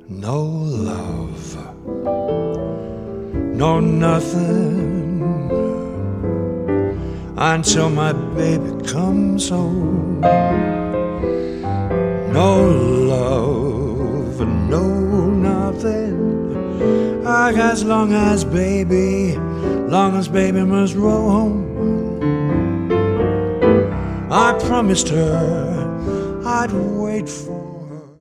no love, no nothing until my baby comes home. No love, no nothing, as long as baby must roam. I promised her I'd wait for